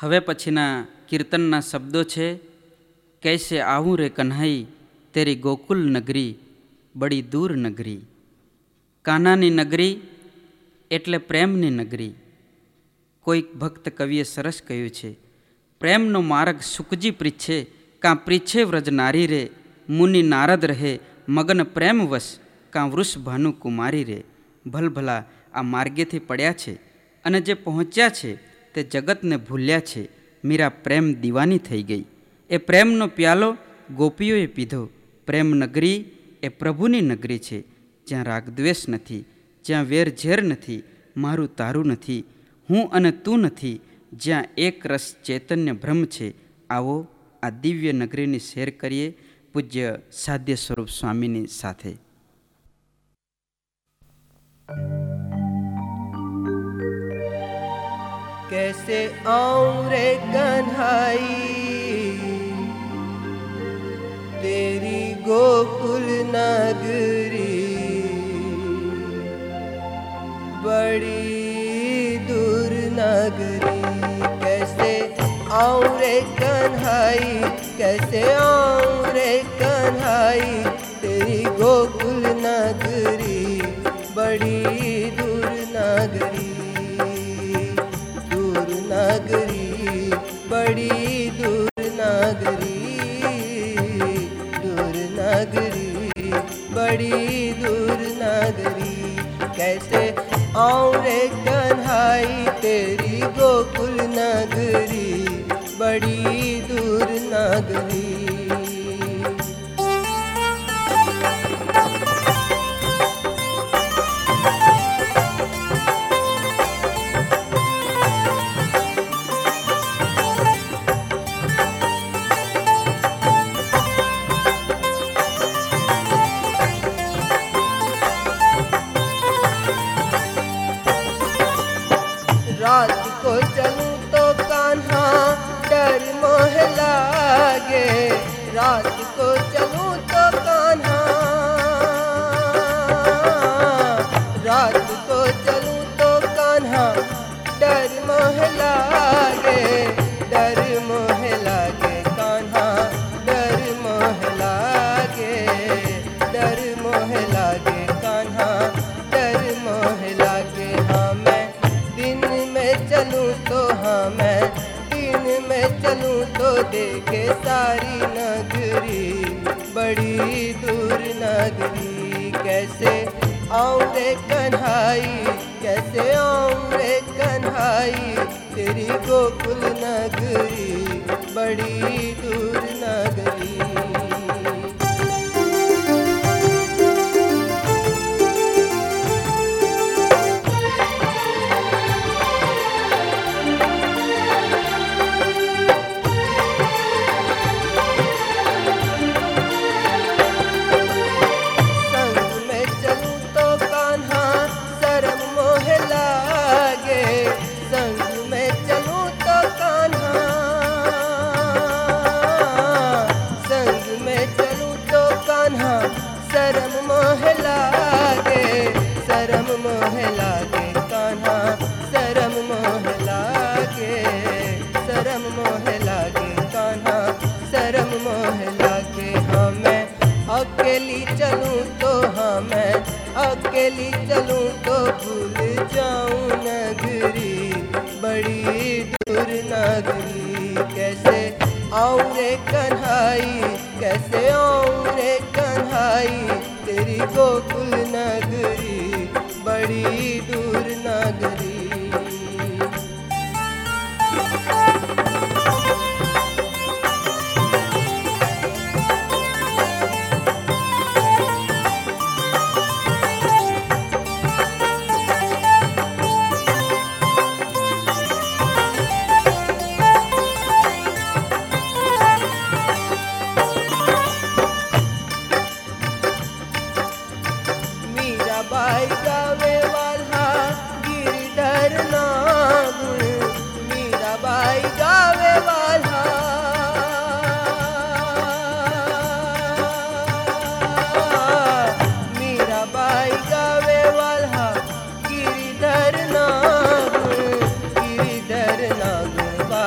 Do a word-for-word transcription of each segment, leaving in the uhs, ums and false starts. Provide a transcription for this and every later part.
હવે પછીના કીર્તનના શબ્દો છે, કૈસે આવું રે કન્હઈ તેરી ગોકુલ નગરી બડી દૂર નગરી. કાનાની નગરી એટલે પ્રેમની નગરી. કોઈક ભક્ત કવિએ સરસ કહ્યું છે, પ્રેમનો માર્ગ સુકજી પ્રીછે કાં પ્રીછે વ્રજ નારી રે. મુનિ નારદ રહે મગન પ્રેમવશ કાં વૃષ ભાનુ કુમારી રે. ભલભલા આ માર્ગેથી પડ્યા છે અને જે પહોંચ્યા છે તે જગતને ભૂલ્યા છે. મીરા પ્રેમ દીવાની થઈ ગઈ. એ પ્રેમનો પ્યાલો ગોપીઓએ પીધો. પ્રેમ નગરી એ પ્રભુની નગરી છે, જ્યાં રાગદ્વેષ નથી, જ્યાં વેર ઝેર નથી, મારું તારું નથી, હું અને તું નથી, જ્યાં એક રસ ચૈતન્ય બ્રહ્મ છે. આવો આ દિવ્ય નગરીની શેર કરીએ પૂજ્ય સાધ્ય સ્વરૂપ સ્વામીની સાથે. कैसे आऊं रे कन्हाई तेरी गोकुल नगरी बड़ी दूर नगरी. कैसे आऊं रे कन्हाई, कैसे आऊं रे कन्हाई तेरी गोकुल नगरी बड़ी दूर नगरी. नगरी बड़ी दूर नगरी, दूर नगरी बड़ी दूर नगरी. कैसे आऊं रे कन्हाई तेरी गोकुल नगरी बड़ी दूर नगरी. रात को चलूं तो कान्हा डर मोह लागे. रात को चलूं तो कान्हा, रात को चलूं तो कान्हा डर मोह लागे. डर मोह लागे कान्हा डर मोह लागे. डर मोह लागे कान्हा डर मोह लागे. हाँ मैं चलूं तो हाँ मैं दिन में चलूं तो देखे सारी नगरी बड़ी दूर नगरी. कैसे आऊं रे कन्हाई, कैसे आऊं रे कन्हाई तेरी गोकुल नगरी बड़ी दूर नगरी. शरम मोह लागे, शरम मोह लागे कान्हा शरम मोह लागे. शरम मोह लागे कान्हा शरम मोह लागे. हाँ मैं अकेली चलूं तो हाँ मैं अकेली चलूं तो भूल जाऊं नगरी बड़ी दूर नगरी. कैसे आऊं रे कन्हाई, कैसे आऊं रे कन्हाई तेरी गोकुल नगरी बड़ी दूर नगरी. बाई गावे वाला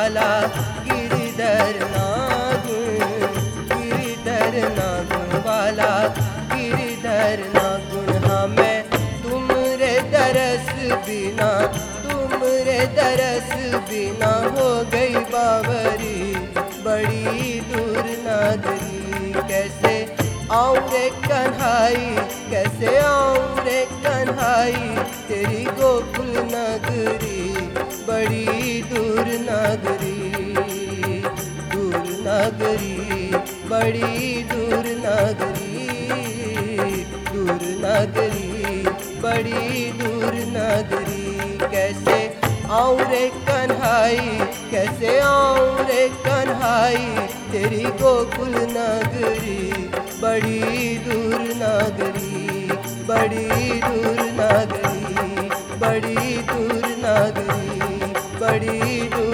वाला गिरधर नागुण, गिरधर नागुण वाला गिरधर नागुण। हाँ मैं तुमरे दरस बिना, तुमरे दरस बिना हो गई बावरी, बड़ी दूर नागरी। कैसे आऊं रे कन्हाई, कैसे आऊं रे कन्हाई तेरी गोकुल नगरी, बड़ी दूर नगरी, दूर नगरी, बड़ी दूर नगरी, दूर नगरी, बड़ी दूर नगरी। कैसे आऊं रे कन्हाई, कैसे आऊं रे कन्हाई तेरी गोकुल नगरी, बड़ी दूर नगरी, बड़ी दूर नगरी, बड़ी दूर नगरी, बड़ी दूर